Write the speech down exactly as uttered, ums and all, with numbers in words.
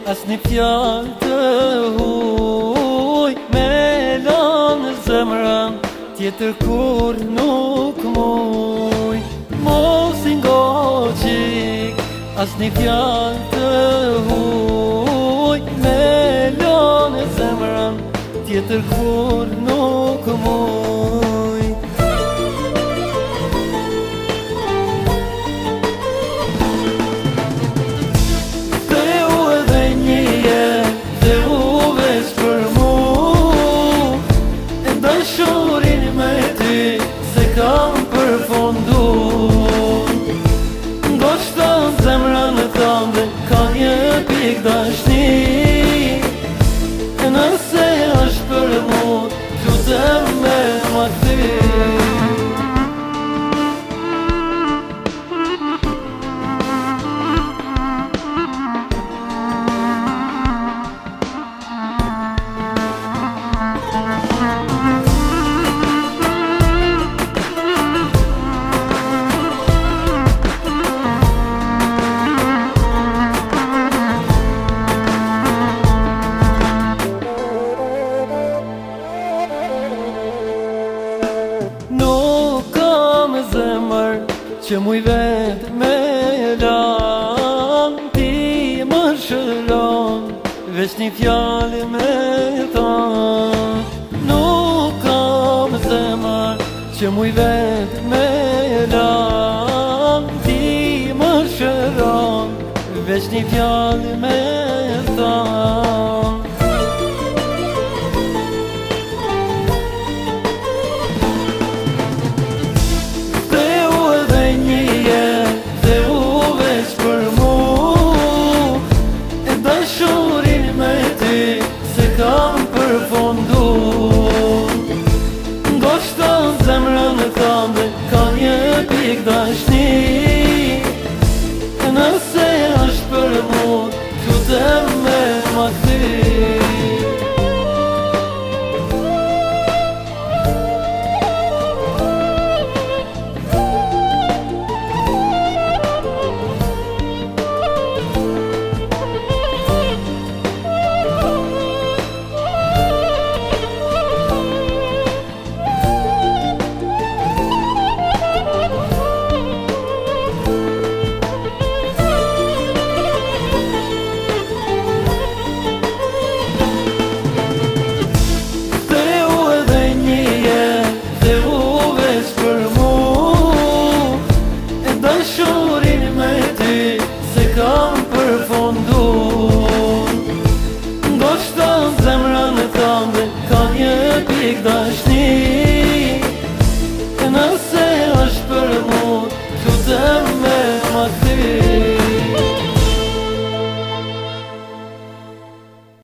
As një fjallë të huj me lanë zemrën, tjetër kur nuk muj. Mos i ngoqik, as një fjallë të huj me lanë zemrën, tjetër kur nuk muj. Dashurin me ty se kam përfundu, ndoshta zemrën e tënde ka një pik dashni. Nëse është për mu, lutem me ma kthi. Që muj vetë me lanë, ti më shëron, veç një fjallë me thanë. Nuk kam zemër që muj vetë me lanë, ti më shëron, veç një fjallë me thanë. Kam përfundu, ndoshta zemrën e tënde ka një pik dashni. Nëse është për mu, lutem me ma kthi. Dashurin me ty se kam përfundu, ndoshta zemrën e tënde ka një pik dashni.